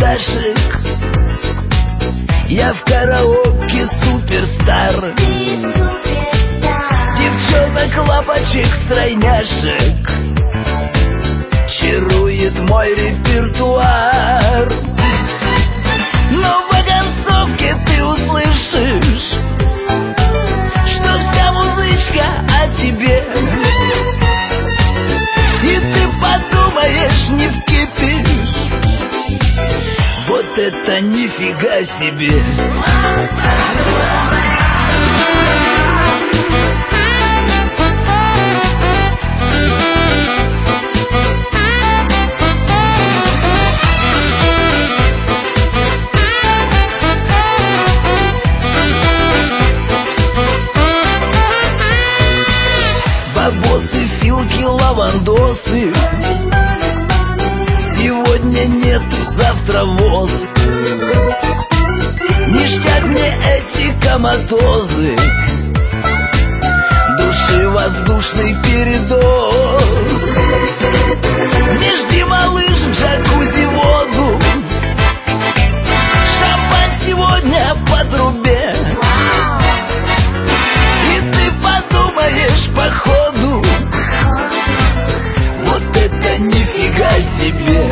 карандашик. Я в караоке суперстар. Девчонок, лапочек, стройняшек чарует мой репертуар. Но в оконцовке ты услышишь, что вся музычка о тебе. И ты подумаешь, не вкипишь, вот это нифига себе. Бабосы, филки, лавандосы, сегодня нету, завтра воз. Ништяк мне эти коматозы, души воздушный передоз. Не жди, малыш, в джакузи воду, шампань сегодня по трубе. И ты подумаешь, походу, вот это нифига себе.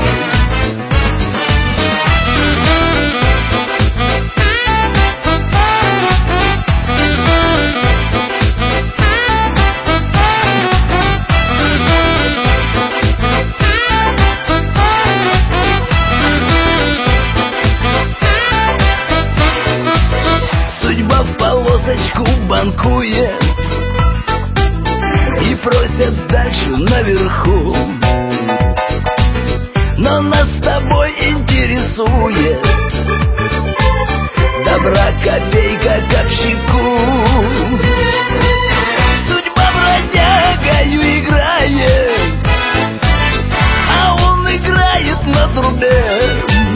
Судьба в полосочку банкует и просят сдачу наверху. Но нас с тобой интересует добра копейка копчику. Судьба бродягою играет, а он играет на трубе.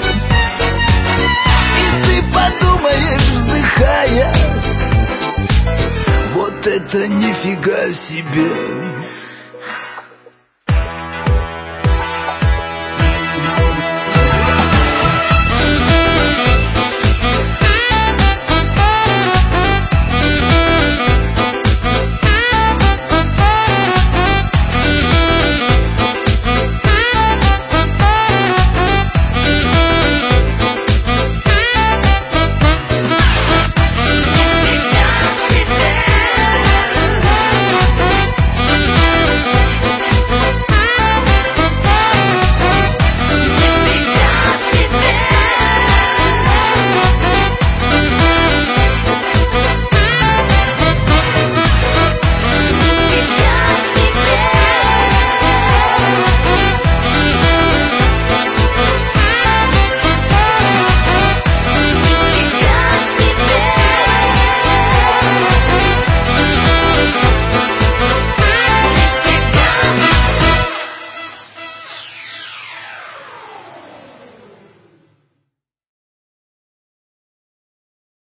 И ты подумаешь, вздыхая, вот это нифига себе.